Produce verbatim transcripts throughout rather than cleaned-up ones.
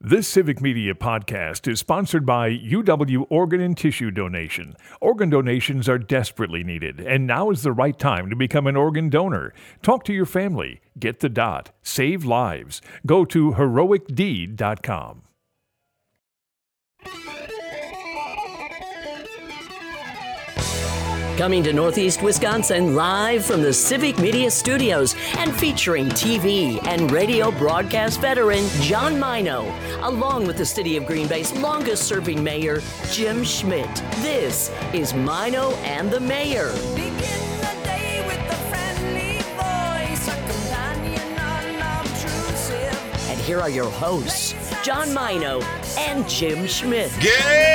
This Civic Media podcast is sponsored by U W Organ and Tissue Donation. Organ donations are desperately needed, and now is the right time to become an organ donor. Talk to your family. Get the dot. Save lives. Go to heroic deed dot com. Coming to Northeast Wisconsin live from the Civic Media Studios and featuring T V and radio broadcast veteran John Mino, along with the City of Green Bay's longest-serving mayor, Jim Schmidt. This is Mino and the Mayor. Begin the day with a friendly voice, a companion unobtrusive. And here are your hosts, John Mino and Jim Schmidt. Good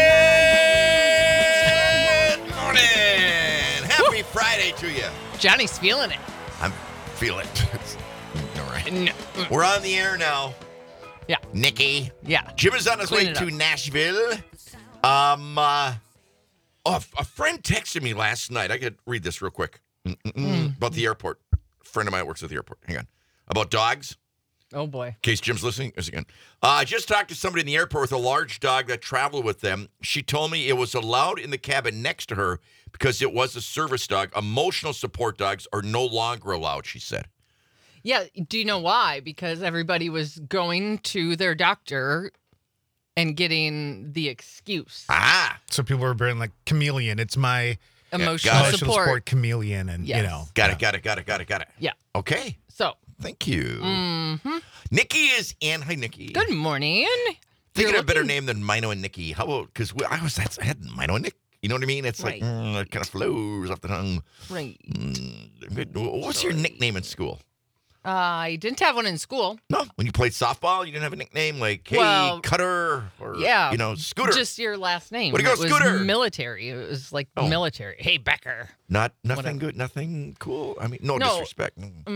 morning. Happy Friday to you. Johnny's feeling it. I'm feeling it. All right. No. We're on the air now. Yeah. Nikki. Yeah. Jim is on his Clean way it to up. Nashville. Um, uh, oh, a a friend texted me last night. I could read this real quick. Mm. About the airport. A friend of mine works at the airport. Hang on. About dogs. Oh, boy. In case Jim's listening, is again. Uh, I just talked to somebody in the airport with a large dog that traveled with them. She told me it was allowed in the cabin next to her because it was a service dog. Emotional support dogs are no longer allowed, she said. Yeah. Do you know why? Because everybody was going to their doctor and getting the excuse. Ah, So people were being like chameleon. It's my Emotional got it. emotional support. support chameleon, and Yes. you know, got yeah. it, got it, got it, got it, got it. Yeah. Okay, So, thank you. mm-hmm. Nikki is in. Hi, Nikki. Good morning. Thinking You're of a better looking- name than Mino and Nikki. How about, because I was, that's, I had Mino and Nick. You know what I mean? It's Right. like, mm, it kind of flows off the tongue. Right. Mm, what's your nickname in school? Uh, I didn't have one in school. No, when you played softball, you didn't have a nickname like, hey, Well, Cutter, or, yeah. you know, Scooter. Just your last name. Way to go, It was Scooter. military. It was like Oh. military. Hey, Becker. Not nothing Whatever. good, nothing cool. I mean, no, No. disrespect.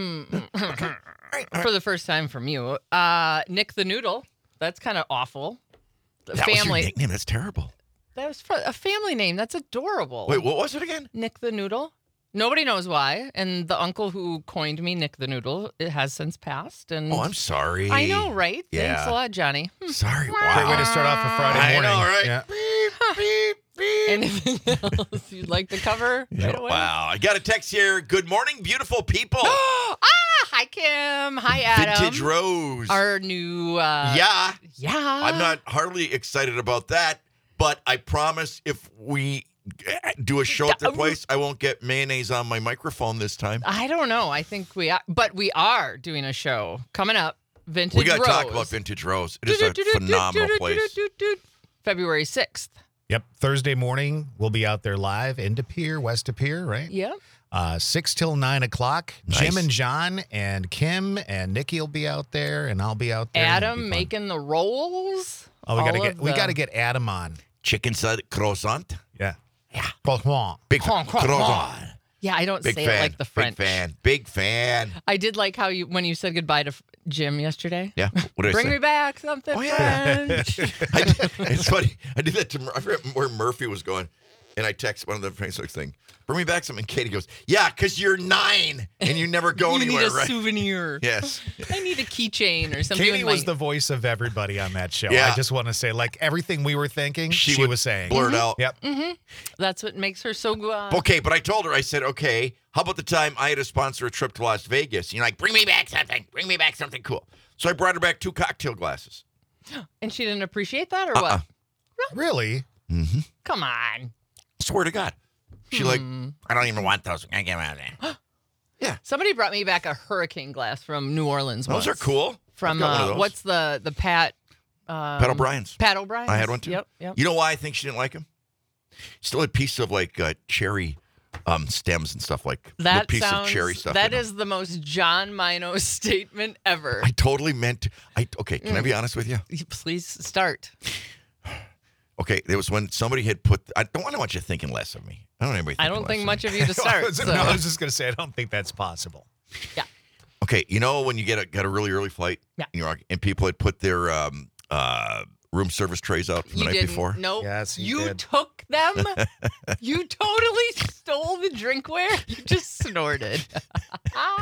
Mm. For the first time from you. Uh, Nick the Noodle. That's kind of awful. The That was your family. nickname. That's terrible. That was for a family name. That's adorable. Wait, what was it again? Nick the Noodle. Nobody knows why. And the uncle who coined me Nick the Noodle, it has since passed. And Oh, I'm sorry. I know, right? Yeah. Thanks a lot, Johnny. Hmm. Sorry. Great Wow. way to start off a Friday I morning. know, right? Yeah. Beep, beep, beep. Anything else you'd like to cover right away? Wow. I got a text here. Good morning, beautiful people. ah, hi, Kim. Hi, Adam. Vintage Rose. Our new, uh, yeah. yeah. I'm not hardly excited about that, but I promise if we do a show at their place, I won't get mayonnaise on my microphone this time. I don't know. I think we are, but we are doing a show coming up. Vintage We got to Rose. talk about Vintage Rose. It is a phenomenal place. February sixth. Yep. Thursday morning, we'll be out there live in De Pere, West De Pere, right? Yep. Uh, six till nine o'clock. Nice. Jim and John and Kim and Nikki will be out there, and I'll be out there. and it'll be Adam fun. making the rolls. Oh, we gotta all get of we the- gotta get Adam on. Chicken side croissant. Yeah. Yeah. Croissant. Big Croissant, croissant. croissant. Yeah, I don't Big say fan. it like the French. Big fan. Big fan. I did like how you when you said goodbye to F- Jim yesterday. Yeah. What did I Bring say? me back something Oh, yeah. French. I did, it's funny. I did that to Mur- I forget where Murphy was going, and I text one of the Facebook thing. Bring me back something. Katie goes, "Yeah, because you're nine and you never go you anywhere, need a right?" souvenir. Yes. I need a keychain or something. Katie with was my- the voice of everybody on that show. Yeah. I just want to say, like everything we were thinking, She she, would was saying. Blurt out. Yep. That's what makes her so good. Okay, but I told her, I said, okay, how about the time I had to sponsor a trip to Las Vegas? And you're like, bring me back something. Bring me back something cool. So I brought her back two cocktail glasses. And she didn't appreciate that, or Uh-uh. what? Really? Mm-hmm. Come on. Swear to God. She like, Hmm. I don't even want those. I get out of there. Somebody brought me back a hurricane glass from New Orleans. Those are once. cool. From I've got one of uh, those. what's the the Pat? Um, Pat O'Brien's. Pat O'Brien. I had one too. Yep. Yep. You know why I think she didn't like them? Still had pieces of like uh, cherry um, stems and stuff like That little piece sounds. of cherry stuff. That in is the most John Mino statement ever. them. I totally meant. I okay. Can I be honest with you? Please start. Okay, there was when somebody had put. I don't want to want you thinking less of me. I don't want anybody. I thinking don't think less much of of you to I start. was, so. no, I was just gonna say I don't think that's possible. Yeah. me. Okay, you know when you get a got a really early flight, Yeah. and, you're, and people had put their um, uh, room service trays out from You the night didn't. before. Nope. Yes, you you did. took them. You totally stole the drinkware. You just snorted.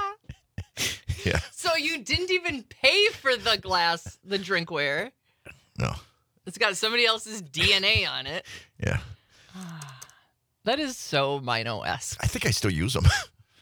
Yeah. So you didn't even pay for the glass, the drinkware. No. It's got somebody else's D N A on it. Yeah. That is so Mino-esque. I think I still use them.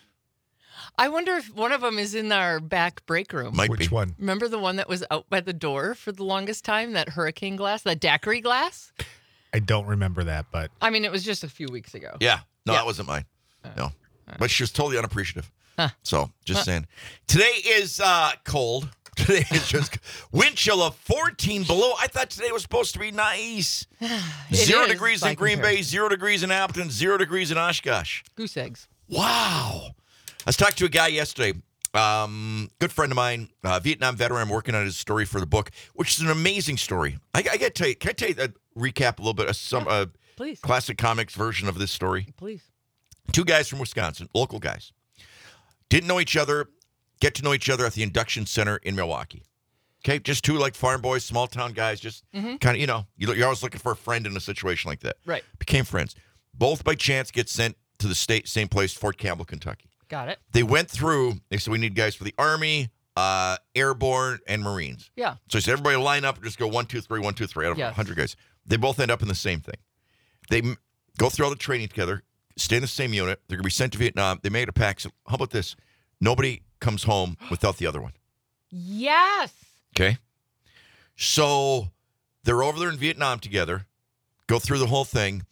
I wonder if one of them is in our back break room. Might Which be. one? Remember the one that was out by the door for the longest time? That hurricane glass? That daiquiri glass? I don't remember that, but I mean, it was just a few weeks ago. Yeah. No, Yeah. that wasn't mine. No. But she was totally unappreciative. Huh. So, just saying. Today is uh, cold. Today is just wind chill of fourteen below. I thought today was supposed to be nice. Zero is, degrees by in Green Bay, comparison. zero degrees in Appleton, zero degrees in Oshkosh. Goose eggs. Wow. I was talking to a guy yesterday, um, good friend of mine, uh, Vietnam veteran. I'm working on his story for the book, which is an amazing story. I, I got to tell you, can I tell you a recap a little bit of some uh, Please. classic comics version of this story? Please. Two guys from Wisconsin, local guys, didn't know each other, get to know each other at the induction center in Milwaukee. Okay, just two like farm boys, small town guys, just kind of, you know, you- you're always looking for a friend in a situation like that. Right. Became friends. Both by chance get sent to the state, same place, Fort Campbell, Kentucky. Got it. They went through, they said, we need guys for the Army, uh, Airborne, and Marines. Yeah. So he said, everybody line up and just go one, two, three, one, two, three, out of Yes. one hundred guys. They both end up in the same thing. They m- go through all the training together, stay in the same unit. They're going to be sent to Vietnam. They made a pact. So how about this? Nobody comes home without the other one. Yes. Okay? So they're over there in Vietnam together, go through the whole thing.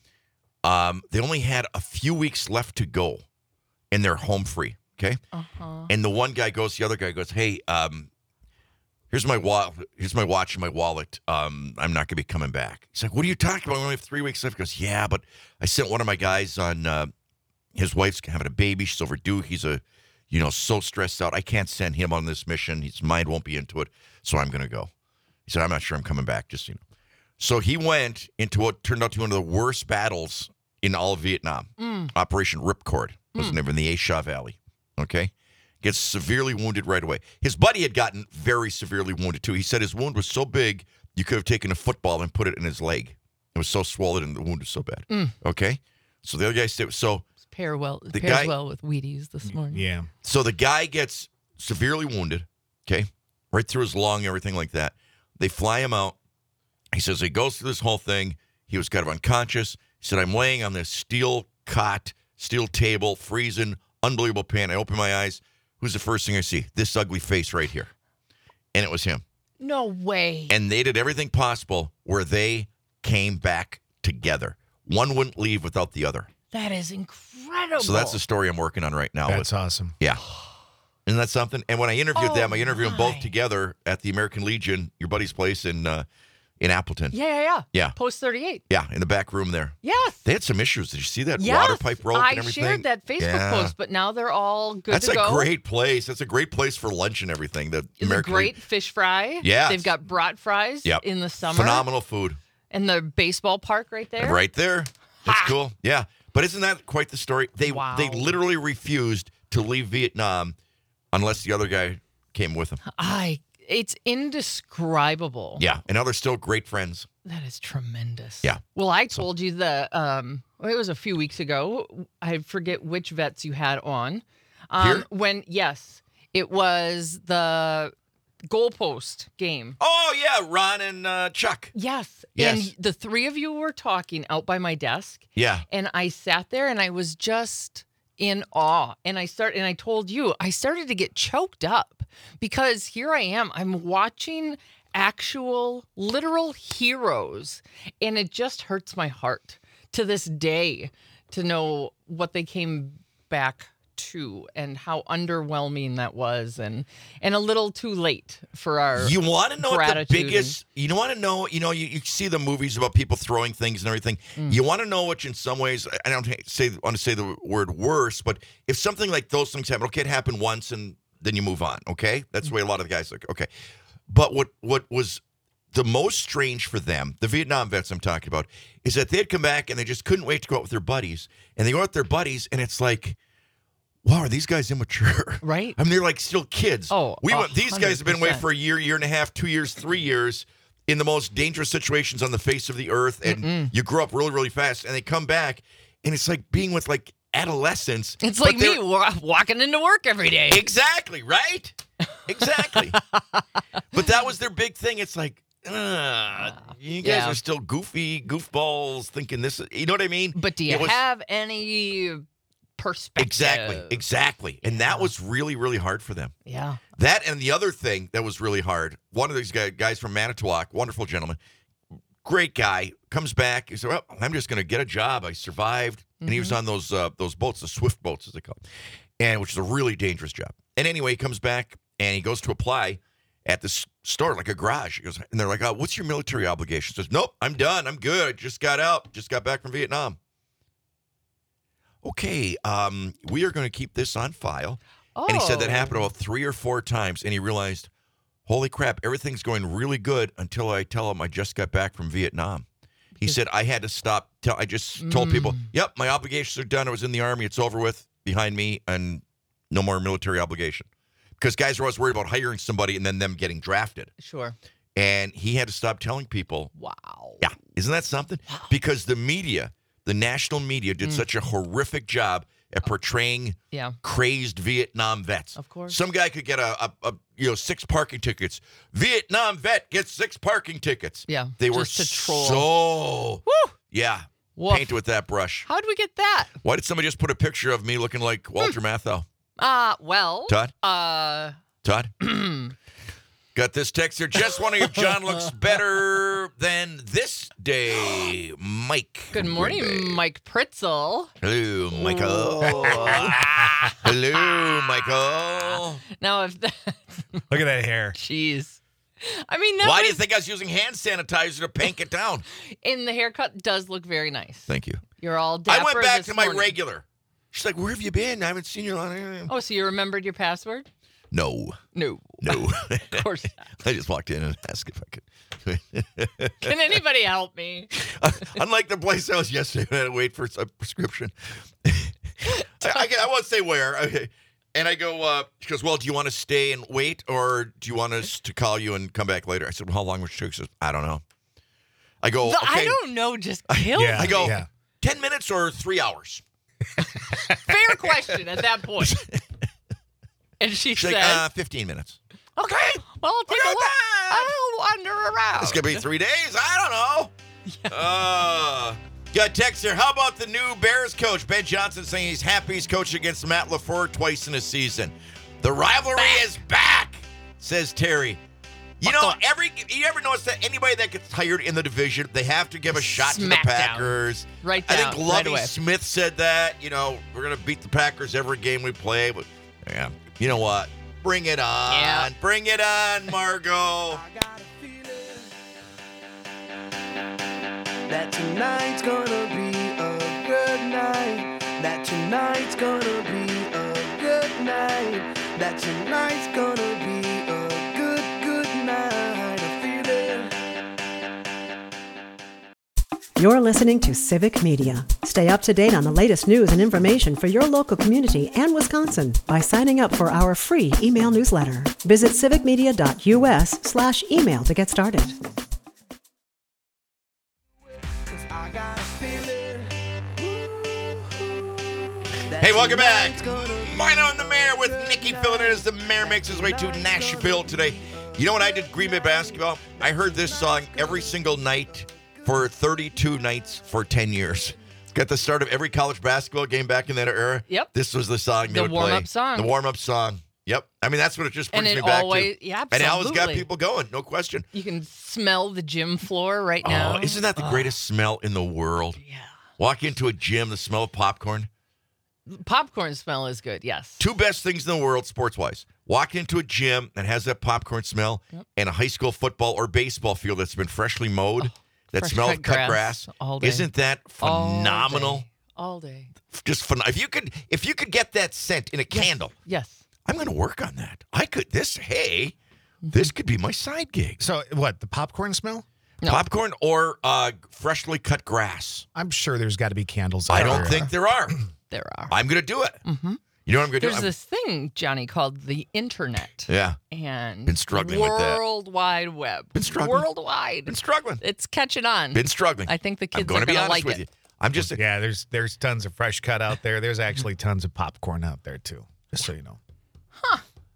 Um, they only had a few weeks left to go, and they're home free. Okay? Uh-huh. And the one guy goes, the other guy goes, hey, um, here's my wa- here's my watch and my wallet. Um, I'm not going to be coming back. He's like, what are you talking about? We only have three weeks left. He goes, yeah, but I sent one of my guys on, uh, his wife's having a baby. She's overdue. He's a, you know, so stressed out. I can't send him on this mission. His mind won't be into it. So I'm going to go. He said, I'm not sure I'm coming back, just so you know. So he went into what turned out to be one of the worst battles in all of Vietnam. Operation Ripcord was the name in the A Shah Valley. Okay? Gets severely wounded right away. His buddy had gotten very severely wounded, too. He said his wound was so big, you could have taken a football and put it in his leg. It was so swollen and the wound was so bad. Okay? So the other guy said, so Pair well, The pairs guy- well with Wheaties this morning. yeah. So the guy gets severely wounded, okay, right through his lung, everything like that. They fly him out. He says he goes through this whole thing. He was kind of unconscious. He said, I'm laying on this steel cot, steel table, freezing, unbelievable pain. I open my eyes. Who's the first thing I see? This ugly face right here. And it was him. No way. And they did everything possible where they came back together. One wouldn't leave without the other. That is incredible. So that's the story I'm working on right now. with That's awesome. Yeah. Isn't that something? And when I interviewed Oh, them, I interviewed them both my. together at the American Legion, your buddy's place in uh, in Appleton. Yeah, yeah, yeah. Yeah. Post thirty-eight. Yeah, in the back room there. Yes. They had some issues. Did you see that Yes. water pipe rope I and everything? shared that Facebook Yeah. post, but now they're all good That's to a go. great place. That's a great place for lunch and everything. The It's a American great Legion. fish fry. Yes. They've got brat fries Yep. in the summer. Phenomenal food. And the baseball park right there. Right there. That's cool. Yeah. But isn't that quite the story? They Wow. they literally refused to leave Vietnam unless the other guy came with them. I. It's indescribable. Yeah. And now they're still great friends. That is tremendous. Yeah. Well, I told you the um it was a few weeks ago. I forget which vets you had on. Um Here? when yes, it was the goalpost game. Oh, yeah. Ron and uh, Chuck. Yes. Yes. And the three of you were talking out by my desk. Yeah. And I sat there and I was just in awe. And I started and I told you, I started to get choked up because here I am. I'm watching actual literal heroes. And it just hurts my heart to this day to know what they came back to and how underwhelming that was and and a little too late for our You want to know what the gratitude biggest, you want to know, you know, you, you see the movies about people throwing things and everything. Mm. You want to know which in some ways, I don't say want to say the word worse, but if something like those things happen, okay, it happened once and then you move on, okay? That's the way a lot of the guys look, okay. But what what was the most strange for them, the Vietnam vets I'm talking about, is that they'd come back and they just couldn't wait to go out with their buddies. And they go out with their buddies and it's like, wow, are these guys immature? Right. I mean, they're like still kids. Oh, we a went, these guys have been away hundred percent. for a year, year and a half, two years, three years in the most dangerous situations on the face of the earth. And you grow up really, really fast. And they come back and it's like being with like adolescents. It's but like me they're- wa- walking into work every day. Exactly, right? Exactly. But that was their big thing. It's like, uh, you guys yeah. are still goofy goofballs thinking this. Is, you know what I mean? But do you It was- have any perspective? Exactly, exactly. And that was really, really hard for them. Yeah. That and the other thing that was really hard, one of these guys, guys from Manitowoc, wonderful gentleman, great guy, comes back. He said, well, I'm just going to get a job. I survived. And he was on those uh, those boats, the Swift boats, as they call them, and which is a really dangerous job. And anyway, he comes back, and he goes to apply at this store, like a garage. He goes, and they're like, oh, what's your military obligation? He says, nope, I'm done. I'm good. I just got out. Just got back from Vietnam. Okay, um, we are going to keep this on file. Oh. And he said that happened about three or four times, and he realized, holy crap, everything's going really good until I tell him I just got back from Vietnam. He said, I had to stop. Tell, I just told people, yep, my obligations are done. I was in the Army. It's over with, behind me, and no more military obligation. Because guys are always worried about hiring somebody and then them getting drafted. Sure. And he had to stop telling people. Wow. Yeah. Isn't that something? Because the media, the national media, did such a horrific job at portraying Yeah. crazed Vietnam vets. Of course. Some guy could get a, a, a you know six parking tickets. Vietnam vet gets six parking tickets. Yeah, They were just to troll. so Woo! yeah. Woof. Painted with that brush. How'd we get that? Why did somebody just put a picture of me looking like Walter Matthau? Uh, well. Todd? Uh, Todd? Got this text here. Just wondering if John looks better than this day. Mike. good morning, Greenbay. Mike Pritzel. Hello, Michael. Hello, Michael. Now, if that, Look at that hair. jeez. I mean, that Why do you was- think I was using hand sanitizer to pank it down? in the haircut does look very nice. Thank you. You're all dapper I went back this to my morning. regular. She's like, where have you been? I haven't seen you on. Oh, so you remembered your password? No, No. no. Of course not. I just walked in and asked if I could. Can anybody help me? Unlike the place I was yesterday, I had to wait for a prescription. I, I, I won't say where. Okay. And I go, uh, she goes, well, do you want to stay and wait, or do you want us to call you and come back later? I said, well, how long would it take? She says, I don't know. I go, The okay. I don't know just killed Yeah. I go, Yeah. ten minutes or three hours? Fair question at that point. And she She's said, like, uh, fifteen minutes. okay, well, I'll take Look a at look. that. I'll wander around. It's going to be three days? I don't know. Uh, got a text here. How about the new Bears coach, Ben Johnson, saying he's happy he's coached against Matt LaFleur twice in a season. The rivalry is back, says Terry. You know, every you ever notice that anybody that gets hired in the division, they have to give a shot to the Smackdown. Packers. Right I down, think right Lovie away. Smith said that. You know, we're going to beat the Packers every game we play. But, yeah, you know what? Bring it on. Yeah. Bring it on, Margot. I got a feeling that tonight's gonna be a good night. That tonight's gonna be a good night. That tonight's gonna be a good, good night. A feeling. You're listening to Civic Media. Stay up to date on the latest news and information for your local community and Wisconsin by signing up for our free email newsletter. Visit civicmedia.us slash email to get started. 'Cause I got a feeling. that Hey, welcome back. tonight's gonna be Mino and the Mayor with a Nikki good filling in as the night. Mayor makes his way to Nashville today. You know what I did Green Bay basketball? I heard this song every single night for thirty-two nights for ten years. Got the start of every college basketball game back in that era. Yep. This was the song they The would warm-up play. song. The warm-up song. Yep. I mean, that's what it just And brings it me back always- to. yeah, And it always got absolutely. people going, no question. You can smell the gym floor right now. Oh, isn't that the greatest smell in the world? Yeah. Walk into a gym, the smell of popcorn. Popcorn smell is good, yes. Two best things in the world, sports-wise. Walk into a gym that has that popcorn smell, and a high school football or baseball field that's been freshly mowed, that fresh smells cut of cut grass grass. all day. Isn't that All phenomenal? day. All day. Just phenomenal. If you could, if you could get that scent in a candle, Yes. I'm going to work on that. I could. This, hey, this could be my side gig. So what? The popcorn smell? No. Popcorn or uh, freshly cut grass. I'm sure there's got to be candles. I out don't there. think there are. There are. I'm going to do it. Mm-hmm. You know what I'm going to do? There's I'm- this thing, Johnny, called the internet. yeah, And Been struggling with that. World Wide Web. Been struggling. Worldwide. been struggling. It's catching on. Been struggling. I think the I'm kids going are to be gonna honest like with it. you. I'm just Yeah, there's there's tons of fresh cut out there. There's actually tons of popcorn out there too. Just so you know.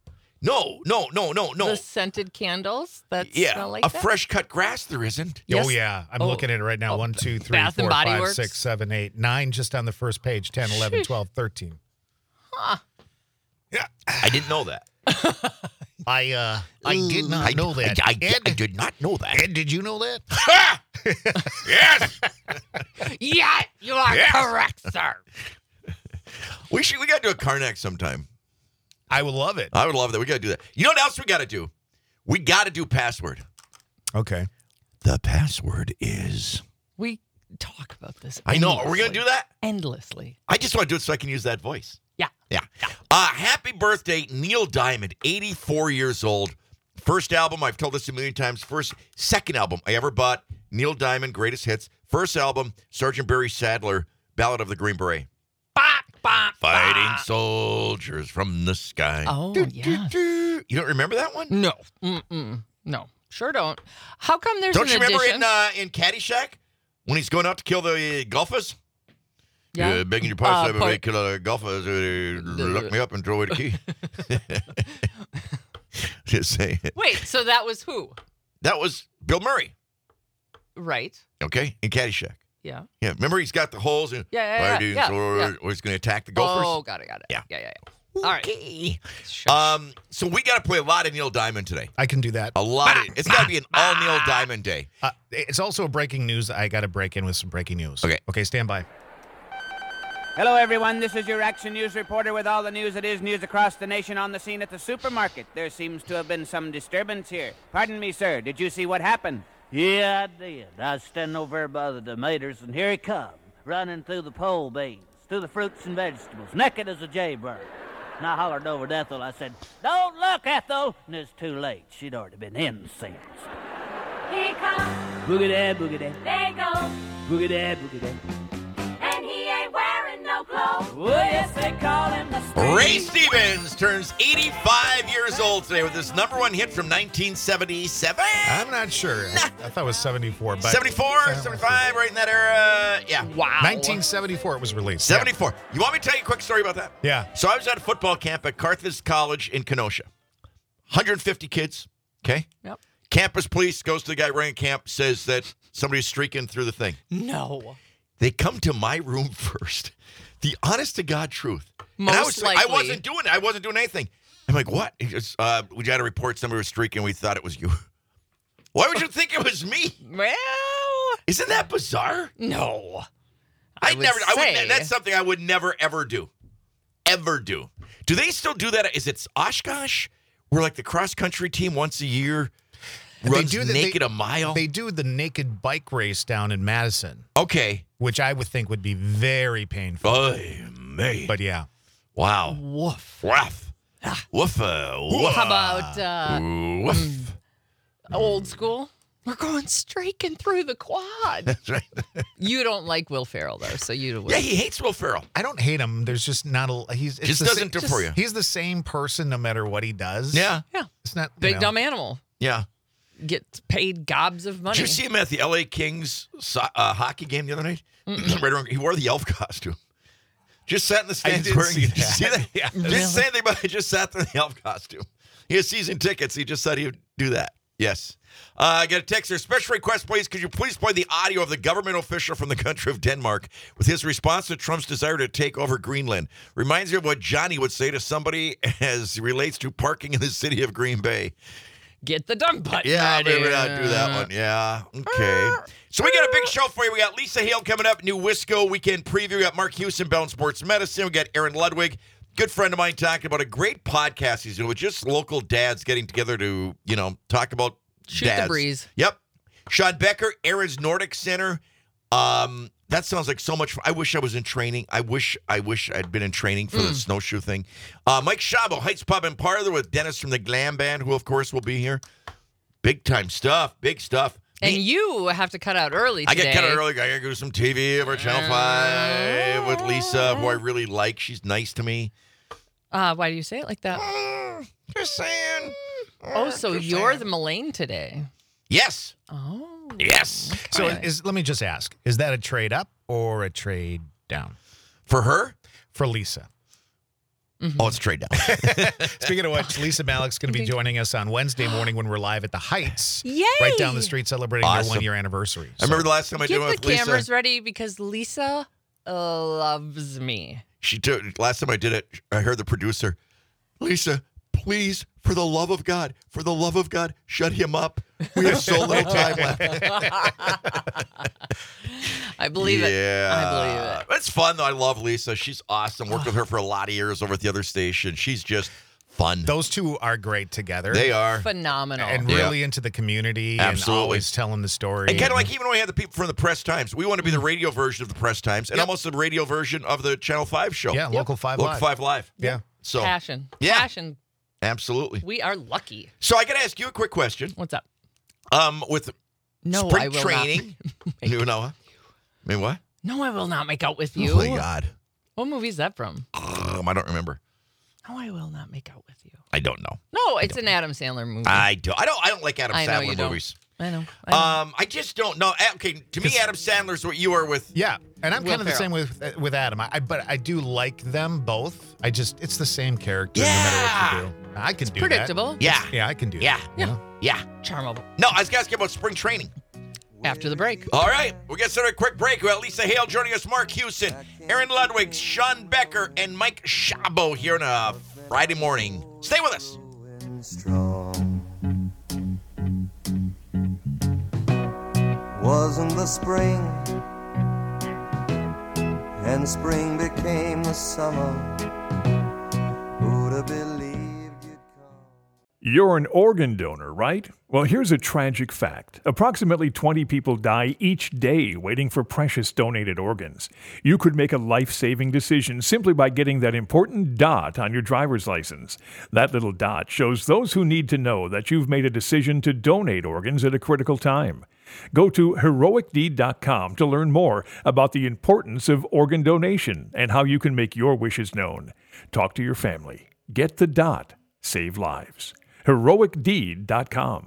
No, no, no, no, no. The scented candles that yeah, smell like a that? fresh cut grass there isn't. Yes. Oh, yeah. I'm Oh. looking at it right now. Oh, One, two, three, Bath and four, Body five, Works? six, seven, eight, nine just on the first page. ten, eleven, twelve, thirteen. Yeah, I didn't know that. I uh, I did not I, know that. I, I, I Ed, did not know that. Ed, did you know that? Yes. Yeah, you are Yes. correct, sir. We should. We got to do a Karnak sometime. I would love it. I would love that. We got to do that. You know what else we got to do? We got to do password. Okay. The password is. We talk about this. I know. Are we going endlessly. to do that? Endlessly. I just want to do it so I can use that voice. Yeah. Yeah. Uh, happy birthday, Neil Diamond, eighty-four years old. First album, I've told this a million times. First, second album I ever bought, Neil Diamond, Greatest Hits. First album, Sergeant Barry Sadler, Ballad of the Green Beret. Bop, bop, Fighting bop. soldiers from the sky. Oh, Do, yes. do, do. You don't remember that one? No. Mm-mm. No. Sure don't. How come there's Don't an you remember addition? in uh, in Caddyshack when he's going out to kill the golfers? Yeah. Uh, begging your pardon, Uh, uh, part- kill the golfers. Uh, lock me up and throw away the key. Just saying. Wait, so that was who? That was Bill Murray. Right. Okay, in Caddyshack. Yeah. Yeah, remember he's got the holes in. Yeah, yeah, yeah, Fighting yeah, soldiers, yeah. or he's going to attack the golfers. Oh, got it, got it. Yeah. Yeah, yeah, yeah. All right. Okay. Sure. Um, so we got to play a lot of Neil Diamond today. I can do that. A lot. Of, it's got to be an all Neil Diamond day. Uh, it's also breaking news. I got to break in with some breaking news. Okay. Okay, stand by. Hello, everyone. This is your Action News reporter with all the news that is news across the nation on the scene at the supermarket. There seems to have been some disturbance here. Pardon me, sir. Did you see what happened? Yeah, I did. I was standing over there by the tomatoes, and here he come, running through the pole beans, through the fruits and vegetables, naked as a jaybird. And I hollered over to Ethel. I said, "Don't look, Ethel!" And it's too late. She'd already been incensed. Here he comes, Boogie dad, boogie dad, there he goes, boogie dad, boogie dad. and he ain't wearing no clothes. Oh, yes, they call him the speed. Ray Stevens turns eighty-five years old today with his number one hit from nineteen seventy-seven. I'm not sure. I, I thought it was seventy-four. But seventy-four, seventy-five, right in that era. Yeah. Wow. nineteen seventy-four it was released. Yeah. seventy-four. You want me to tell you a quick story about that? Yeah. So I was at a football camp at Carthage College in Kenosha. one hundred fifty kids, okay? Yep. Campus police goes to the guy running camp, says that somebody's streaking through the thing. No. They come to my room first. The honest to God truth. and I was Most I likely. wasn't doing it. I wasn't doing anything. I'm like, what? He goes, uh, we got to report somebody was streaking. We thought it was you. Why would you think it was me? Well, Isn't that bizarre? no. I, I would never. I say- would. That's something I would never ever do. Ever do. Do they still do that? Is it Oshkosh? Where like the cross country team once a year runs do the- naked they- a mile? They do the naked bike race down in Madison, okay. which I would think would be very painful. Oy, me. But yeah. Wow. Woof. Woof. Woof. uh, Woof. How about uh, Woof. old school? We're going streaking through the quad. That's right. You don't like Will Ferrell, though, so you will. Yeah, he hates Will Ferrell. I don't hate him. There's just not a. He's it's Just the doesn't sa- do for you. He's the same person no matter what he does. Yeah. Yeah. It's not you Big know. dumb animal. Yeah. Gets paid gobs of money. Did you see him at the L A Kings so- uh, hockey game the other night? right around, he wore the elf costume. Just sat in the stands did wearing. see Did you see that. that? Yeah. Didn't Really? say anything about it. Just sat there in the elf costume. He has season tickets. He just said he would do that. Yes. Uh, I got a text here. Special request, please. Could you please play the audio of the government official from the country of Denmark with his response to Trump's desire to take over Greenland? Reminds me of what Johnny would say to somebody as relates to parking in the city of Green Bay. Get the dumb button. Yeah, ready. maybe not do that one. Yeah, okay. So we got a big show for you. We got Lisa Hale coming up, new Wisco weekend preview. We got Mark Houston, Bell and Sports Medicine. We got Aaron Ludwig, good friend of mine, talking about a great podcast he's doing with just local dads getting together to, you know, talk about Shoot the dads. breeze. Yep. Sean Becker, Aaron's Nordic Center. Um, that sounds like so much fun. I wish I was in training. I wish I wish I'd been in training for Mm. the snowshoe thing. Uh, Mike Shabo, Heights Pub and Parlor with Dennis from the Glam Band, who, of course, will be here. Big time stuff. Big stuff. And Me- you have to cut out early I today. get kind of early. I got to go to some T V over Channel five with Lisa, who I really like. She's nice to me. Uh, why do you say it like that? Mm, just saying. Oh, so just you're saying. the Mullane today. Yes. Oh. Yes. So Okay. is let me just ask: is that a trade up or a trade down For her? for Lisa? Mm-hmm. Oh, it's trade down. Speaking of which, Lisa Malik's going to be joining us on Wednesday morning when we're live at the Heights. Yay! Right down the street celebrating Awesome. their one-year anniversary. I remember the last time I Get did it the with Lisa. cameras ready because Lisa loves me. She took last time I did it. I heard the producer, Lisa, please, for the love of God, for the love of God, shut him up. We have so little time left. I believe it. Yeah, I believe it. It's fun though. I love Lisa. She's awesome. Worked with her for a lot of years over at the other station. She's just fun. Those two are great together. They are Phenomenal. And Yeah. really into the community Absolutely. and always telling the story. And kind of like even when we had the people from the Press Times, we want to be the radio version of the Press Times and Yep. almost the radio version of the Channel five show. Yeah, Local five Local Live. five Live. Yeah. So Passion. Yeah. Passion. absolutely. We are lucky. So I got to ask you a quick question. What's up? Um, with No, spring I will training, not. you know, I mean what? No, I will not make out with you. Oh my God, What movie is that from? um, I don't remember. No, I will not make out with you. I don't know. No, it's an Adam Sandler movie. I don't. I don't. I don't like Adam I know Sandler you don't. movies. I know. I know. Um, I just don't know. A- Okay, to me, Adam Sandler's what you are with. Yeah, and I'm Will kind of the Ferrell. same with uh, with Adam. I, I but I do like them both. I just it's the same character Yeah. no matter what you do. I can do Predictable. that. Yeah, Yeah, I can do yeah, that. Yeah. you know? yeah. Charmable. No, I was going to ask you about spring training. After the break. All right, we'll get started. A quick break. We got Lisa Hale joining us, Mark Hewson, Aaron Ludwig, Sean Becker, and Mike Szabo here on a Friday morning. Stay with us. Strong. Wasn't the spring, and spring became the summer. Who'd have believed you'd come? You're an organ donor, right? Well, here's a tragic fact. Approximately twenty people die each day waiting for precious donated organs. You could make a life-saving decision simply by getting that important dot on your driver's license. That little dot shows those who need to know that you've made a decision to donate organs at a critical time. Go to heroic deed dot com to learn more about the importance of organ donation and how you can make your wishes known. Talk to your family. Get the dot. Save lives. heroic deed dot com.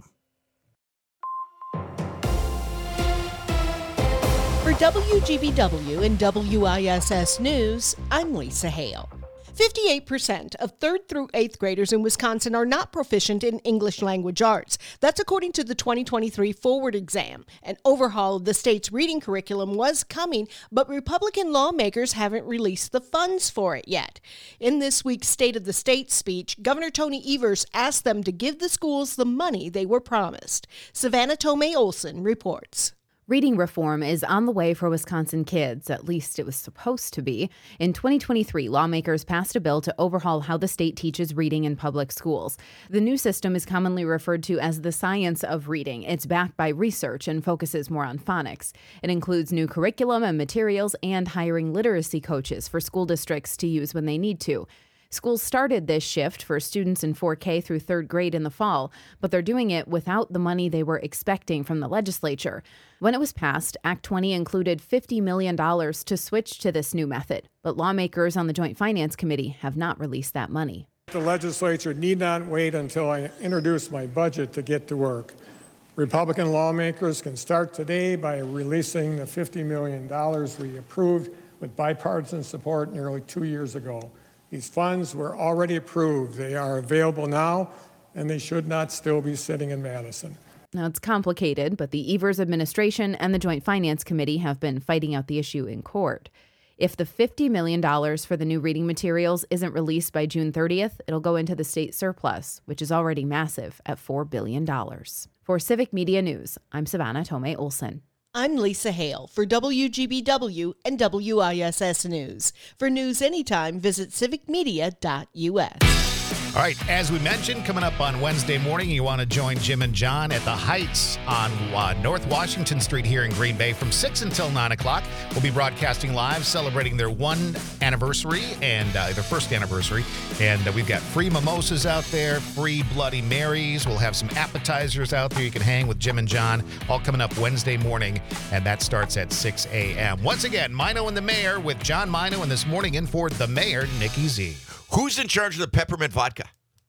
For W G B W and W I S S News, I'm Lisa Hale. fifty-eight percent of third through eighth graders in Wisconsin are not proficient in English language arts. That's according to the twenty twenty-three Forward exam. An overhaul of the state's reading curriculum was coming, but Republican lawmakers haven't released the funds for it yet. In this week's State of the State speech, Governor Tony Evers asked them to give the schools the money they were promised. Savannah Tomei Olson reports. Reading reform is on the way for Wisconsin kids, at least it was supposed to be. In twenty twenty-three, lawmakers passed a bill to overhaul how the state teaches reading in public schools. The new system is commonly referred to as the science of reading. It's backed by research and focuses more on phonics. It includes new curriculum and materials and hiring literacy coaches for school districts to use when they need to. Schools started this shift for students in four K through third grade in the fall, but they're doing it without the money they were expecting from the legislature. When it was passed, Act twenty included fifty million dollars to switch to this new method, but lawmakers on the Joint Finance Committee have not released that money. The legislature need not wait until I introduce my budget to get to work. Republican lawmakers can start today by releasing the fifty million dollars we approved with bipartisan support nearly two years ago. These funds were already approved. They are available now, and they should not still be sitting in Madison. Now, it's complicated, but the Evers administration and the Joint Finance Committee have been fighting out the issue in court. If the fifty million dollars for the new reading materials isn't released by June thirtieth, it'll go into the state surplus, which is already massive at four billion dollars. For Civic Media News, I'm Savannah Tomei Olson. I'm Lisa Hale for W G B W and W I S S News. For news anytime, visit civic media dot U S. All right, as we mentioned, coming up on Wednesday morning, you want to join Jim and John at the Heights on uh, North Washington Street here in Green Bay from six until nine o'clock. We'll be broadcasting live, celebrating their one anniversary and uh, their first anniversary. And uh, we've got free mimosas out there, free Bloody Marys. We'll have some appetizers out there. You can hang with Jim and John, all coming up Wednesday morning, and that starts at six a.m. Once again, Mino and the Mayor with John Mino, and this morning in for the Mayor, Nikki Z. Who's in charge of the peppermint vodka?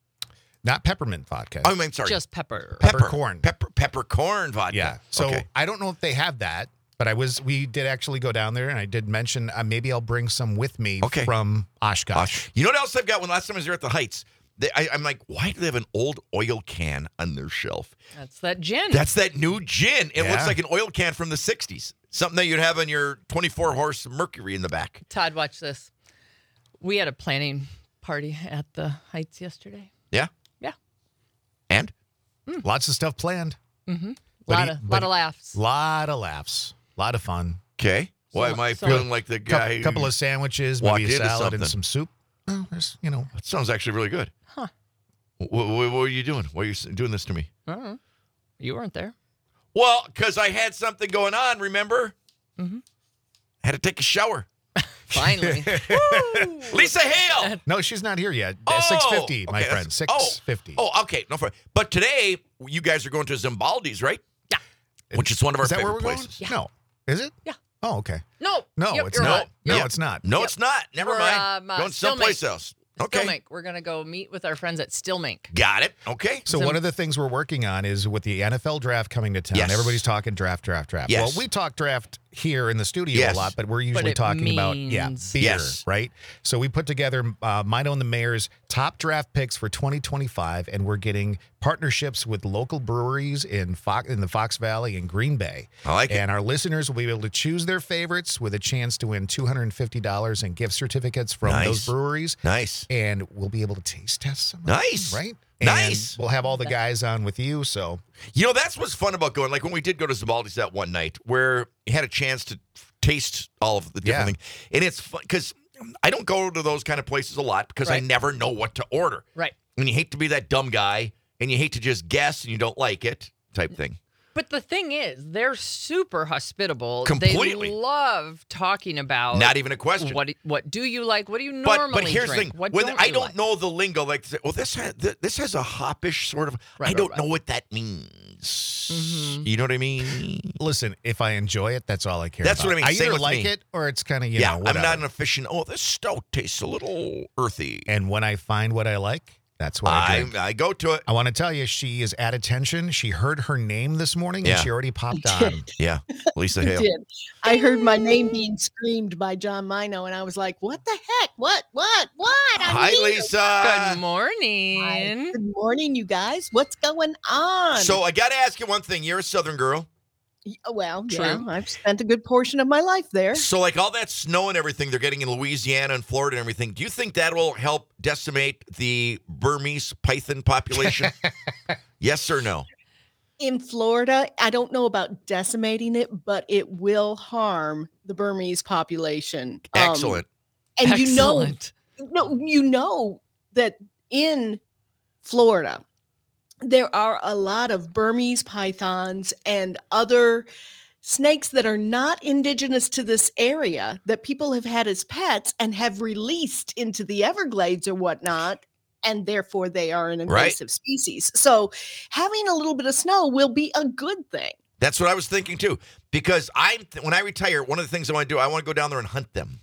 Not peppermint vodka. Oh, I mean, sorry. Just pepper. Peppercorn. Pepper, peppercorn vodka. Yeah. So Okay. I don't know if they have that. But I was, we did actually go down there, and I did mention uh, maybe I'll bring some with me Okay. from Oshkosh. Gosh. You know what else I've got? When last time I was there at the Heights, they, I, I'm like, why do they have an old oil can on their shelf? That's that gin. That's that new gin. It Yeah. looks like an oil can from the sixties. Something that you'd have on your twenty-four horse Mercury in the back. Todd, watch this. We had a planning party at the Heights yesterday. Yeah? Yeah. And? Lots of stuff planned. Mm-hmm. But lot he- of but lot he- of laughs. Lot of laughs. Lot of fun. Okay. Why So- am I so- feeling like the guy? A couple of sandwiches, walked maybe a into salad and something. some soup. Oh, there's, you know. That sounds actually really good. Huh. What, what, what are you doing? Why are you s- doing this to me? I don't know. You weren't there. Well, because I had something going on, remember? Mm-hmm. I had to take a shower. Finally. Lisa Hale! No, she's not here yet. Oh, six fifty, my okay, friend. that's- six fifty. Oh, oh, okay. No, for, but today, you guys are going to Zimbaldi's, right? Yeah. Which is one of our Is that favorite where we're places. going? No. Is it? Yeah. Oh, okay. No. No, Yep, it's you're not. right. No, Yep. it's not. No, Yep. it's not. Never We're, mind. um, uh, going Still someplace Mink. else. Okay. Stillmink. We're gonna go meet with our friends at Stillmink. Got it. Okay. So Zim- one of the things we're working on is with the N F L draft coming to town. Yes. Everybody's talking draft, draft, draft. Yes. Well, we talk draft here in the studio Yes. a lot, but we're usually it talking about yeah, means- beer, Yes. right? So we put together uh, Mino and the Mayor's top draft picks for twenty twenty-five, and we're getting partnerships with local breweries in Fox in the Fox Valley and Green Bay. I like it. And our listeners will be able to choose their favorites with a chance to win two hundred fifty dollars in gift certificates from Nice. those breweries. Nice. And we'll be able to taste test some of Nice. them, right? Nice. And we'll have all the guys on with you, so You know, that's what's fun about going. Like when we did go to Zimbaldi's that one night where you had a chance to taste all of the different Yeah. things. And it's fun because I don't go to those kind of places a lot because I Right. never know what to order. Right. And you hate to be that dumb guy and you hate to just guess and you don't like it type thing. But the thing is, they're super hospitable. Completely. They love talking about Not even a question. what what do you like? What do you But normally but here's drink? the thing: What when don't I you don't like? know the lingo, like to say, well, this has, th- this has a hoppish sort of. Right, I don't right, know right. what that means. Mm-hmm. You know what I mean? listen, if I enjoy it, that's all I care That's about. what I mean. I Same either with like me. it or it's kind of, you yeah, know, I'm whatever. not an aficionado. Oh, this stout tastes a little earthy. And when I find what I like, that's what I I drink. I go to it. I want to tell you, she is at attention. She heard her name this morning, Yeah. and she already popped I on. did. Yeah, Lisa I Hale. did. I heard my name being screamed by John Mino, and I was like, "What the heck? What? What? What?" I'm Hi, here. Lisa. Good morning. Hi. Good morning, you guys. What's going on? So I got to ask you one thing. You're a Southern girl. Y- well, True. yeah, I've spent a good portion of my life there. So, like all that snow and everything they're getting in Louisiana and Florida and everything, do you think that will help decimate the Burmese python population? Yes or no? In Florida, I don't know about decimating it, but it will harm the Burmese population. Um, Excellent. and you know, Excellent. no, you know that in Florida, there are a lot of Burmese pythons and other snakes that are not indigenous to this area that people have had as pets and have released into the Everglades or whatnot. And therefore, they are an Right. invasive species. So, having a little bit of snow will be a good thing. That's what I was thinking too. Because I'm when I retire, one of the things I want to do, I want to go down there and hunt them.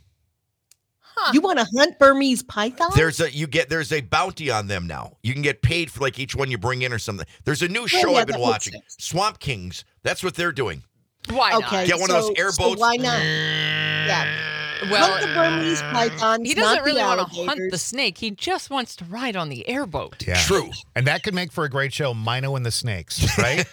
Huh. You want to hunt Burmese pythons? There's a you get there's a bounty on them now. You can get paid for like each one you bring in or something. There's a new show yeah, I've been that makes watching, sense. Swamp Kings. That's what they're doing. Why okay. not? Get one of those so- airboats. So why not? Yeah. Well, Hunt the Burmese pythons. he not doesn't the really want to hunt the alligators. snake. He just wants to ride on the airboat. Yeah. True. And that could make for a great show, Mino and the Snakes, right?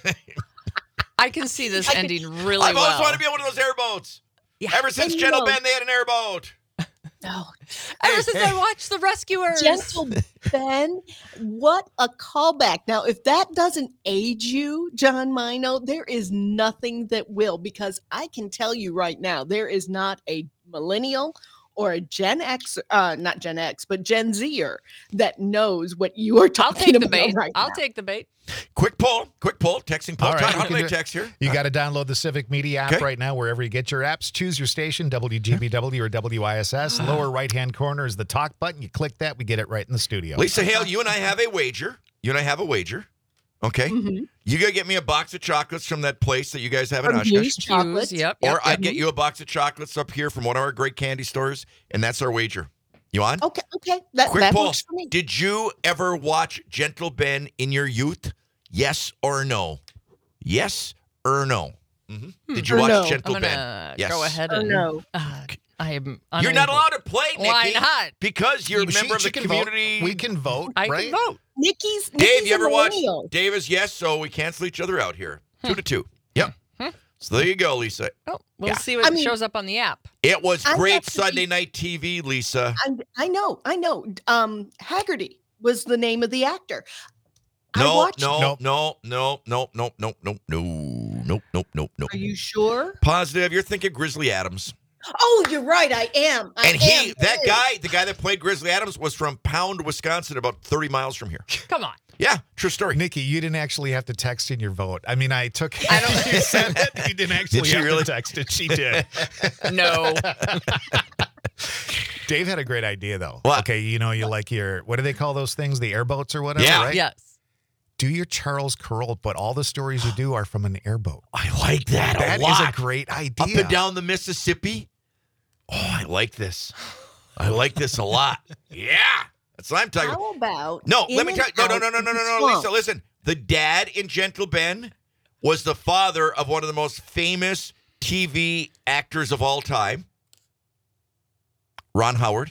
I can see this I can- ending really I've well. always wanted to be on one of those airboats. Yeah. Ever since And you Gentle know- Ben, they had an airboat. No. Ever since I watched The Rescuers. Gentle Ben, what a callback. Now, if that doesn't age you, John Mino, there is nothing that will, because I can tell you right now, there is not a millennial or a Gen X, uh, not Gen X, but Gen Zer that knows what you are I'll talking take the about bait. right I'll now. take the bait. Quick poll, quick poll, texting poll. All right, Todd, you how can can I do it. text here? You got to download the Civic Media app Okay. right now, wherever you get your apps. Choose your station, W G B W or W I S S. Lower right-hand corner is the talk button. You click that, we get it right in the studio. Lisa Hale, you and I have a wager. You and I have a wager. Okay. Mhm. You gotta get me a box of chocolates from that place that you guys have in From Oshkosh. Hughes Chocolate. Hughes, yep, Or yep, I'd yep. get you a box of chocolates up here from one of our great candy stores, and that's our wager. You on? Okay, okay. That, Quick that poll. works for me. Did you ever watch Gentle Ben in your youth? Yes or no? Yes or no? Mm-hmm. Did you Or watch no. Gentle I'm Ben? gonna Yes. go ahead Or and no. uh, I am. You're not unable. allowed to play, Nikki. Why not? Because you're a She- member of she the can vote. community. We can vote, I right? can vote. Nikki's, Dave, Nikki's you a ever watch? millennial. Dave is yes, so we cancel each other out here. Two to two. Yep. So there you go, Lisa. Oh, we'll Yeah. see what I mean- shows up on the app. It was I'm great actually- Sunday night T V, Lisa. I, I know, I know. Um, Haggerty was the name of the actor. I No, watched no, Nope. no, no, no, no, no, no, no, no, no, no, no. Are you sure? Positive. You're thinking Grizzly Adams. Oh, you're right. I am. I And he, am. that It is. guy, the guy that played Grizzly Adams was from Pound, Wisconsin, about thirty miles from here. Come on. Yeah, true story. Nikki, you didn't actually have to text in your vote. I mean, I took. I don't- you said it. You didn't actually Did she have really? to text it. She did. No. Dave had a great idea, though. What? Okay, you know, you like your, what do they call those things? The airboats or whatever, Yeah. right? Yes. Do your Charles Kuralt, but all the stories you do are from an airboat. I like that, That a is lot. a great idea. Up and down the Mississippi. Oh, I like this. I like this a lot. Yeah. That's what I'm talking about. How about? No, in let me and tell you. No, no, out no, no, of no, the no, no, swamp? Lisa, listen. The dad in Gentle Ben was the father of one of the most famous T V actors of all time, Ron Howard.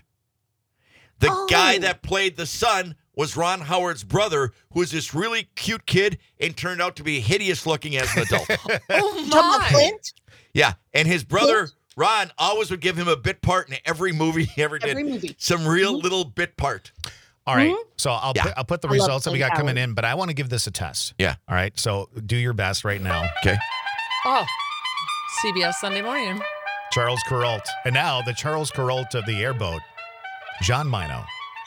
The Oh. guy that played the son was Ron Howard's brother, who was this really cute kid and turned out to be hideous looking as an adult. Oh Talking about my. Clint? Yeah, and his brother Ron always would give him a bit part in every movie he ever did. Every movie. Some real little bit part. All right. So I'll Yeah. put, I'll put the I love results that we Clint got coming Howard. in, but I want to give this a test. Yeah. All right. So do your best right now. Okay. Oh, C B S Sunday Morning. Charles Kuralt. And now the Charles Kuralt of the airboat, John Mino.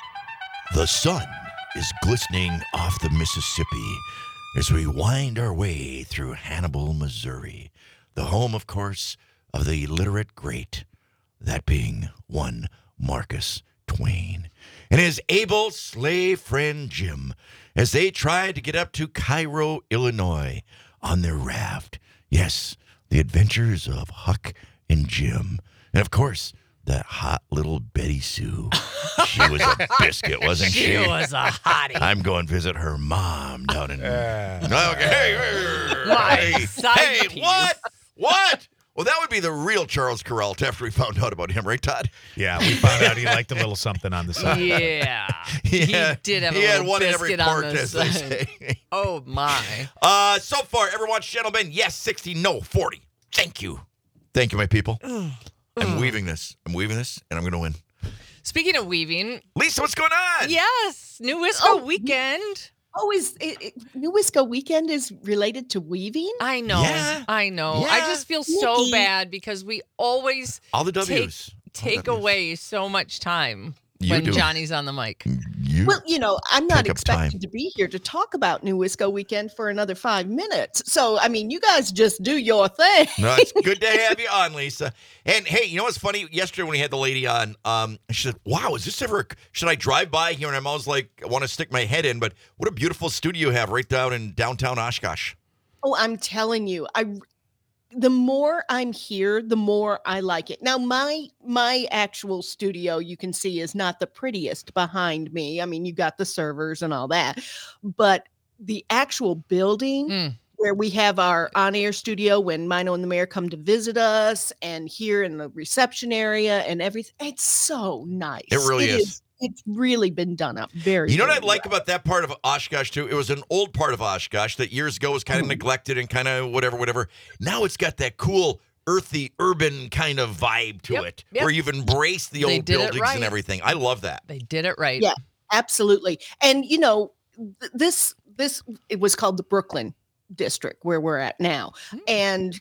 The sun is glistening off the Mississippi as we wind our way through Hannibal, Missouri, the home, of course, of the illiterate great, that being one Marcus Twain, and his able slave friend Jim, as they tried to get up to Cairo, Illinois, on their raft. Yes, the adventures of Huck and Jim, and of course, that hot little Betty Sue. She was a biscuit, wasn't she? She was a hottie. I'm going to visit her mom down in. Uh, Okay, hey, My hey, side hey, piece. what? What? Well, that would be the real Charles Kuralt after we found out about him, right, Todd? Yeah, we found out he liked a little something on the side. Yeah. He He had- did have he a had little one in every biscuit on part, the as they side. say. Oh my. Uh, so far, everyone's gentlemen, yes, sixty, no, forty. Thank you. Thank you, my people. I'm weaving this. I'm weaving this, and I'm going to win. Speaking of weaving, Lisa, what's going on? yes, New Wisco Oh, weekend. Oh, is it, it, New Wisco weekend is related to weaving? I know. Yeah. I know. I Yeah. just feel so Nikki. bad because we always All the take, W's. All the take W's. away so much time You when do. Johnny's on the mic. You. Well, you know, I'm not Take up time. expected to be here to talk about New Wisco weekend for another five minutes. So, I mean, you guys just do your thing. No, it's good to have you on, Lisa. And hey, you know what's funny? Yesterday when we had the lady on, um, she said, "Wow, is this ever? Should I drive by here?" And I'm always like, I want to stick my head in, but what a beautiful studio you have right down in downtown Oshkosh. Oh, I'm telling you, I the more I'm here, the more I like it. Now, my my actual studio, you can see, is not the prettiest behind me. I mean, you got the servers and all that, but the actual building Mm. where we have our on-air studio when Mino and the mayor come to visit us, and here in the reception area and everything, it's so nice. It really is. It's really been done up very. You know what very I'd like well. about that part of Oshkosh too? It was an old part of Oshkosh that years ago was kind of Mhm. neglected and kind of whatever, whatever. Now it's got that cool, earthy, urban kind of vibe to Yep, it, yep. where you've embraced the They old did it buildings right. and everything. I love that. They did it right. Yeah, absolutely. And you know, th- this this it was called the Brooklyn district where we're at now. Mm. And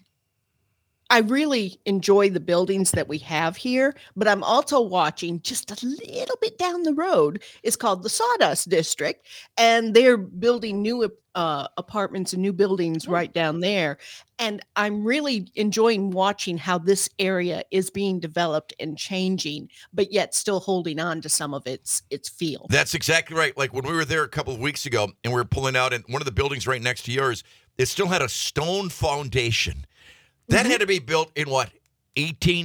I really enjoy the buildings that we have here, but I'm also watching just a little bit down the road. It's called the Sawdust District, and they're building new uh, apartments and new buildings right down there. And I'm really enjoying watching how this area is being developed and changing, but yet still holding on to some of its its feel. That's exactly right. Like when we were there a couple of weeks ago and we were pulling out, and one of the buildings right next to yours, it still had a stone foundation. That Mhm. had to be built in what, eighteen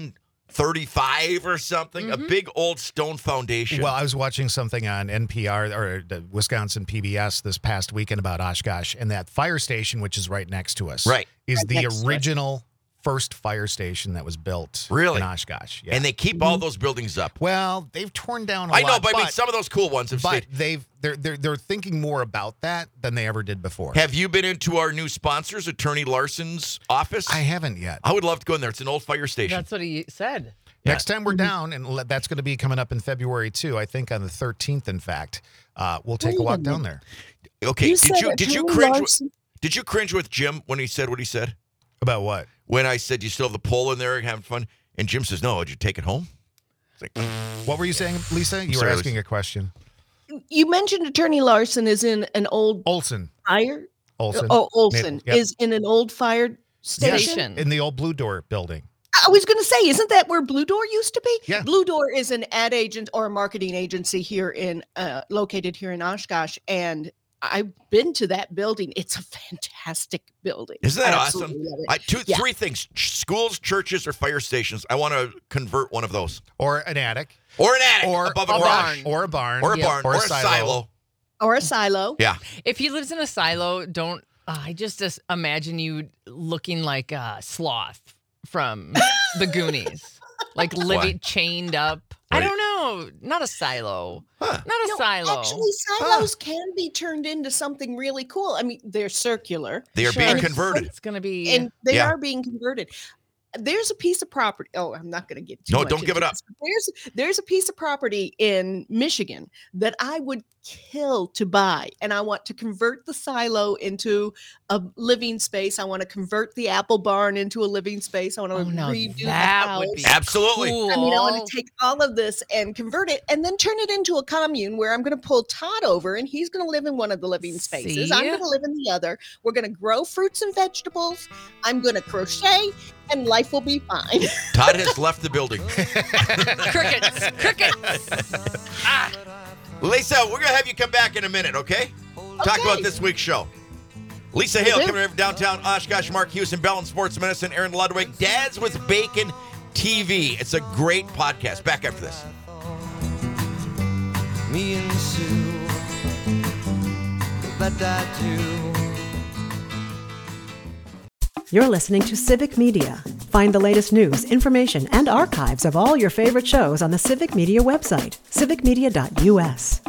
thirty-five or something. Mm-hmm. A big old stone foundation. Well, I was watching something on N P R or the Wisconsin P B S this past weekend about Oshkosh, and that fire station, which is right next to us, Right. is Right the next to us. original first fire station that was built Really? in Oshkosh. Yeah. And they keep all those buildings up. well, they've torn down a I lot. know, but, I mean, some of those cool ones have but stayed. they've they're they're they're thinking more about that than they ever did before. Have you been into our new sponsors, Attorney Larson's office? I haven't yet. I would love to go in there. It's an old fire station. That's what he said. Next time we're down, and le- that's going to be coming up in February too. I think on the thirteenth. In fact, uh, we'll take Wait a a walk down minute. there. Okay. You did said you did you Attorney cringe? With, Larson- did you cringe with Jim when he said what he said? About what? When I said you still have the pole in there and having fun, and Jim says, "No, did you take it home?" It's like, What were you saying, Lisa? You were Sorry, asking Lisa. a question. You mentioned Attorney Larson is in an old Olson. fire. Olson. Oh, Olson Yep. is in an old fire station. Station. In the old Blue Door building. I was going to say, isn't that where Blue Door used to be? Yeah. Blue Door is an ad agent or a marketing agency here in, uh, located here in Oshkosh, and I've been to that building. It's a fantastic building. Isn't that I awesome? absolutely love it. I, two, Yeah. three things: Ch- schools, churches, or fire stations. I want to convert one of those, Or an attic. or an attic, Or above a a garage, barn. Or a barn. or a Yep. barn, Or or, a a silo. silo. Or a silo. Yeah, If he lives in a silo, don't. Uh, I just, just imagine you looking like a sloth from the Goonies, like living What? chained up. I What? don't know. Not a silo. Huh. Not a No, silo. actually, silos can be turned into something really cool. I mean, they're circular. they are Sure. being And- converted. It's gonna be. And they Yeah. are being converted. There's a piece of property. Oh, I'm not going to get too No, much don't give into it up. this, but There's there's a piece of property in Michigan that I would kill to buy, and I want to convert the silo into a living space. I want to convert the apple barn into a living space. I want to Oh, no, redo the that house. would be Absolutely. cool. I mean, I want to take all of this and convert it, and then turn it into a commune where I'm going to pull Todd over, and he's going to live in one of the living spaces. I'm See? going to live in the other. We're going to grow fruits and vegetables. I'm going to crochet, and life will be fine. Todd has left the building. crickets. Crickets. Ah. Lisa, we're gonna have you come back in a minute, okay? Talk Okay. about this week's show. Lisa Hale Will do. coming from downtown Oshkosh. Mark Hughes and Bell and Sports Medicine. Aaron Ludwig. Dads with Bacon T V. It's a great podcast. Back after this. Me and Sue, but I do. You're listening to Civic Media. Find the latest news, information, and archives of all your favorite shows on the Civic Media website, civic media dot u s.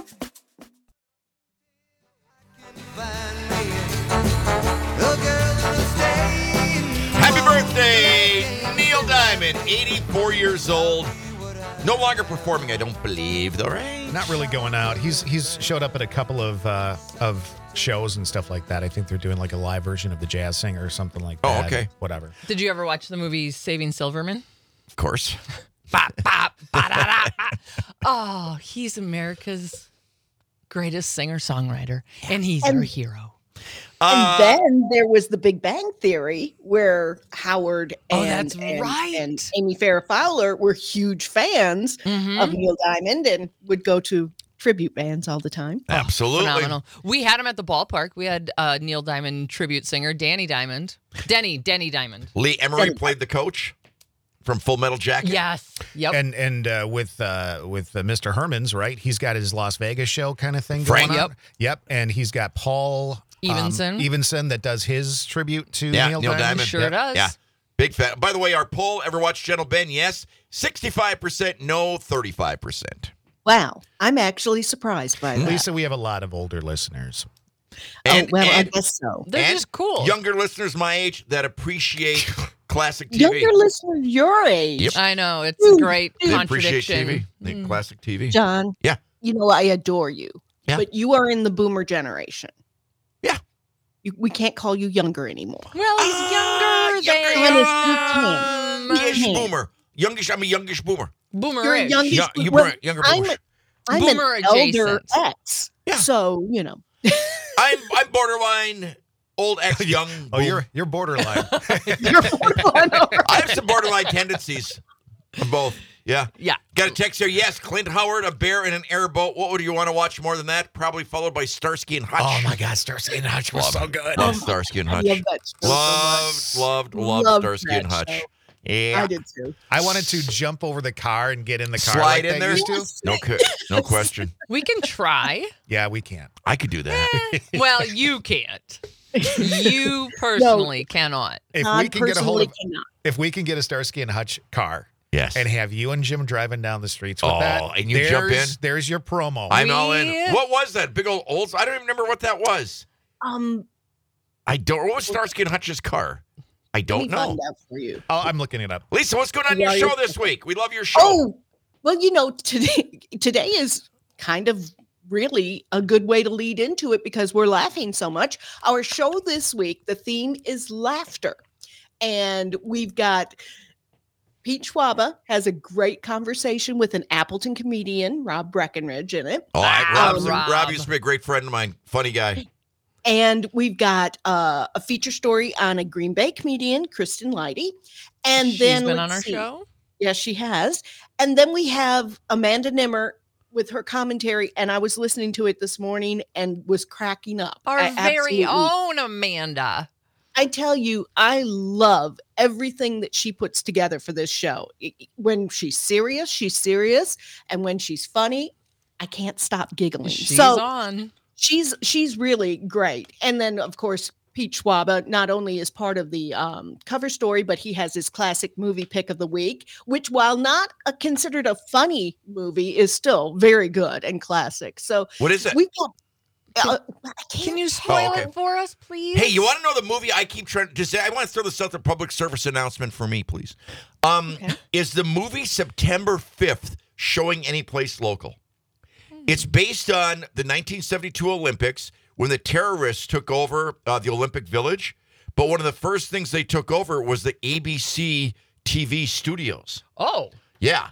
Happy birthday, Neil Diamond, eighty-four years old. No longer performing, I don't believe, though, right? Not really going out. He's he's showed up at a couple of uh, of shows and stuff like that. I think they're doing like a live version of the Jazz Singer or something like Oh, that. okay. Whatever. Did you ever watch the movie Saving Silverman? Of course. Bop, bop, ba-da-da. Oh, he's America's greatest singer-songwriter, and he's our And- hero. Uh, and then there was the Big Bang Theory, where Howard Oh, and, that's and, right. and Amy Farrah Fowler were huge fans Mhm. of Neil Diamond and would go to tribute bands all the time. Absolutely. Phenomenal. We had him at the ballpark. We had uh, Neil Diamond tribute singer Danny Diamond. Denny, Denny Diamond. Lee Emery played the coach from Full Metal Jacket. Yes. Yep. And and uh, with uh, with uh, Mister Herman's, right? He's got his Las Vegas show kind of thing Frank. going on. Yep. Yep. And he's got Paul um, Evenson. Evenson that does his tribute to Yeah, Neil, Neil Diamond. Diamond. Sure Yep. does. Yeah. Big fan. By the way, our poll, ever watched Gentle Ben? Yes. sixty-five percent no, thirty-five percent. Wow, I'm actually surprised by that. Lisa, we have a lot of older listeners. And, oh, well, and, I guess so. They're and just cool. Younger listeners my age that appreciate classic T V. Younger listeners your age, Yep. I know. It's Ooh, a great They appreciate T contradiction. V. They Mm. classic T V. John. Yeah. You know, I adore you, Yeah. but you are in the boomer generation. Yeah. You, we can't call you younger anymore. Well, he's Ah, younger younger, than young. Youngish Mhm. boomer. Youngish, I'm a youngish boomer. Boomer. You're a youngish. Young- you well, boomer- younger I'm, boomer. a, I'm Boomer an elder adjacent. X. Yeah. So, you know. I'm I'm borderline old ex young. Oh, boom. you're you're borderline. You're borderline over- I have some borderline tendencies from both. Yeah. Yeah. Got a text here. Yes, Clint Howard, a bear in an airboat. What would you want to watch more than that? Probably followed by Starsky and Hutch. Oh my God, Starsky and Hutch was so good. Love Starsky and I Hutch. love that show so Loved, much. loved, loved Loved Starsky that and Hutch. show. Yeah. I did too. I wanted to jump over the car and get in the car. Slide like in that there? used to. No, cu- no question. We can try. Yeah, we can't. I could do that. Well, you can't. You personally cannot. If I we can get a hold personally of, cannot. if we can get a Starsky and Hutch car, Yes. and have you and Jim driving down the streets with Oh, that, and you jump there's- in? There's your promo. I'm all in. We- What was that? Big old old. I don't even remember what that was. Um, I don't. What was Starsky and Hutch's car? I let me don't know. find out for you. Oh, I'm looking it up. Lisa, what's going on in Yeah, your show you're- this week? We love your show. Oh, well, you know, today today is kind of really a good way to lead into it because we're laughing so much. Our show this week, the theme is laughter. And we've got Pete Schwaba has a great conversation with an Appleton comedian, Rob Breckenridge, in it. Oh, I, Rob's, Um, Rob used to be a great friend of mine. Funny guy. And we've got uh, a feature story on a Green Bay comedian, Kristen Leidy. And She's then been let's on our see. show. Yes, she has. And then we have Amanda Nimmer with her commentary. And I was listening to it this morning and was cracking up. Our I very absolutely- own Amanda. I tell you, I love everything that she puts together for this show. I- I- When she's serious, she's serious. And when she's funny, I can't stop giggling. She's so on. she's she's really great. And then, of course, Pete Schwaba not only is part of the um, cover story, but he has his classic movie pick of the week, which, while not a, considered a funny movie, is still very good and classic. So What is it? we've got. Uh, I Can can't you say- spoil okay. it for us, please? Hey, you want to know the movie I keep trying to say? I want to throw this out there, public service announcement for me, please. Um, Okay. Is the movie September fifth showing any place local? It's based on the nineteen seventy-two Olympics when the terrorists took over uh, the Olympic Village. But one of the first things they took over was the A B C T V studios. Oh. Yeah.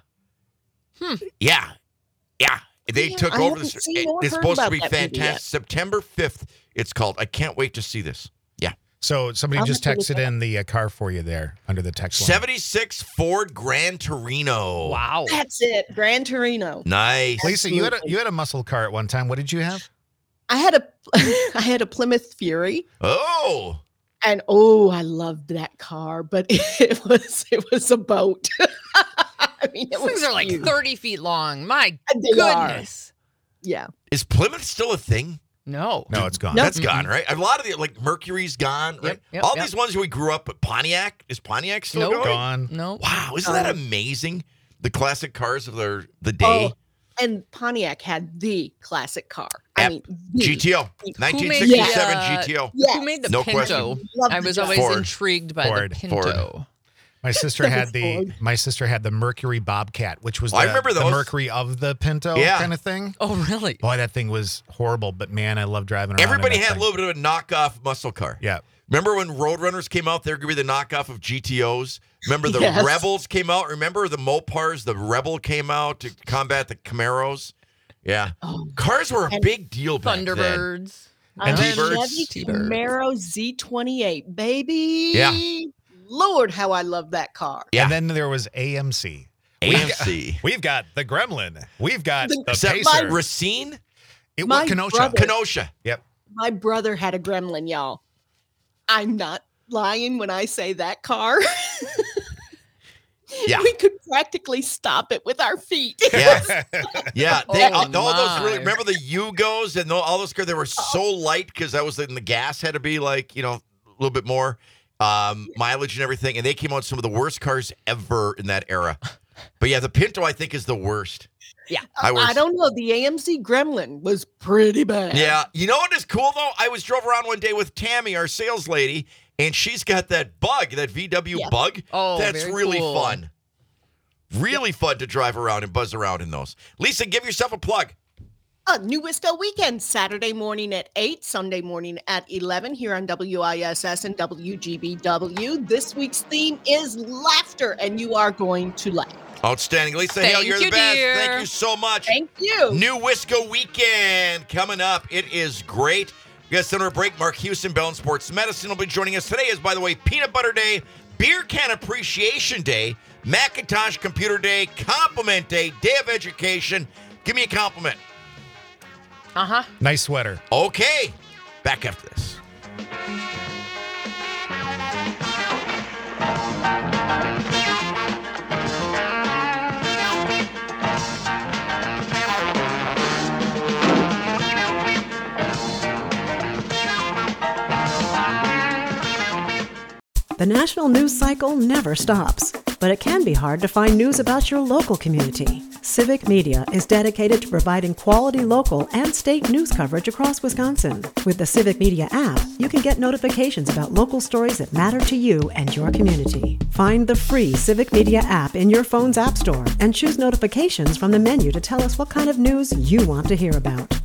Hmm. Yeah. Yeah. They Yeah, took I over haven't this. seen or It's heard supposed to about be that movie fantastic. yet. September fifth, it's called. I can't wait to see this. Yeah. So somebody I'll just have to look texted that in the uh, car for you there under the text line. seventy-six Ford Gran Torino. Wow. That's it, Gran Torino. Nice. Lisa, you had a you had a muscle car at one time. What did you have? I had a I had a Plymouth Fury, Oh. and oh, I loved that car, but it was it was a boat. I mean, it These was things are like huge. thirty feet long. My They are. goodness. Yeah. Is Plymouth still a thing? No. No, it's gone. No. That's gone, right? A lot of the, like, Mercury's gone, right? yep, All yep. these ones we grew up with, Pontiac, is Pontiac still Nope. going? Gone. No. Wow, isn't that amazing? The classic cars of their the day. Oh, and Pontiac had the classic car. I Yep. mean, the, G T O. Who made nineteen the, sixty-seven uh, G T O. Yes. Who made the No Pinto? question. Love I the was Giant. always Ford. intrigued by Ford. the Pinto. My sister That had was the Ford. my sister had the Mercury Bobcat, which was the, I remember the those. Mercury of the Pinto Yeah. kind of thing. Oh, really? Boy, that thing was horrible, but man, I love driving around. in Everybody that had thing. a little bit of a knockoff muscle car. Yeah. Remember when Roadrunners came out? They were going to be the knockoff of G T Os. Remember the Yes. Rebels came out? Remember the Mopars? The Rebel came out to combat the Camaros. Yeah. Oh. Cars were a And big deal back then. Thunderbirds. I And had a T-Birds. Chevy T-Birds. Camaro Z twenty-eight, baby. Yeah. Lord, how I love that car. Yeah. And then there was A M C. A M C. We've got the Gremlin. We've got The- the, Is that Pacer. Racine? it my was Kenosha. brother- Kenosha. Yep. My brother had a Gremlin, y'all. I'm not lying when I say that car. Yeah. We could practically stop it with our feet. Yeah. Yeah. They, Oh, all, all those really, my. remember the Yugos and all those cars? They were so light because that was, and the gas had to be like, you know, a little bit more um, mileage and everything. And they came out with some of the worst cars ever in that era. But yeah, the Pinto, I think, is the worst. Yeah. I was. I don't know. The A M C Gremlin was pretty bad. Yeah. You know what is cool, though? I was drove around one day with Tammy, our sales lady, and she's got that bug, that V W Yeah. bug. Oh, That's very really cool. fun. Really fun to drive around and buzz around in those. Lisa, give yourself a plug. Uh, New Wisco Weekend, Saturday morning at eight, Sunday morning at eleven here on W I S S and W G B W. This week's theme is laughter, and you are going to laugh. Outstanding. Lisa Thank Hale, you're you, the best. dear. Thank you so much. Thank you. New Wisco Weekend coming up. It is great. We got Senator Break. Mark Houston, Bell and Sports Medicine will be joining us. Today is, by the way, Peanut Butter Day, Beer Can Appreciation Day, Macintosh Computer Day, Compliment Day, Day of Education. Give me a compliment. Uh-huh. Nice sweater. Okay. Back after this. The national news cycle never stops, but it can be hard to find news about your local community. Civic Media is dedicated to providing quality local and state news coverage across Wisconsin. With the Civic Media app, you can get notifications about local stories that matter to you and your community. Find the free Civic Media app in your phone's app store and choose notifications from the menu to tell us what kind of news you want to hear about.